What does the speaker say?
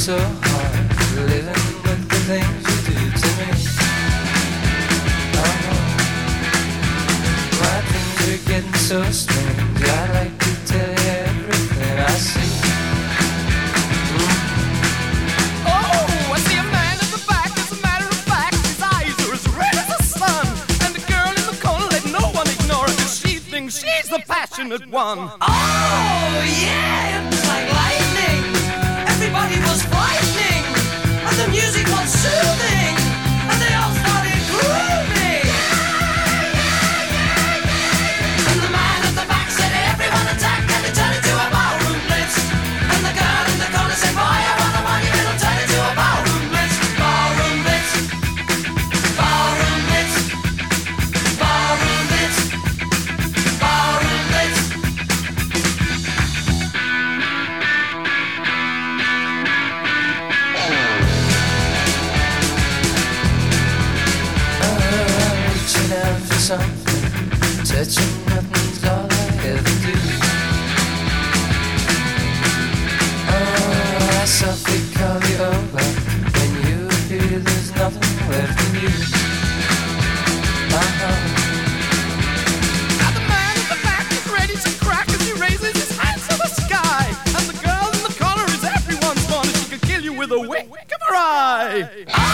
so hard living with the things you do to me. My dreams are getting so strange. I'd like to tell you everything I see. Oh, I see a man in the back. As a matter of fact, his eyes are as red as the sun. And the girl in the corner, let no one ignore her, 'cause she thinks she's the passionate one. Oh, yeah, it was like lightning. Everybody was frightening, and the music was soothing, and they all started grooving. And the man at the back said, everyone attack, and it turned into a ballroom blitz. And the girl in the corner said, boy, I want the one, it'll turn into a ballroom blitz. Ballroom blitz. Ballroom blitz. Ballroom blitz. Ballroom blitz. Reaching out for something, touching nothing's all I ever do. I softly call you over when you feel there's nothing left in you. Now the man at the back is ready to crack as he raises his hands to the sky. And the girl in the corner is everyone's gone, and she could kill you with a wink of her eye.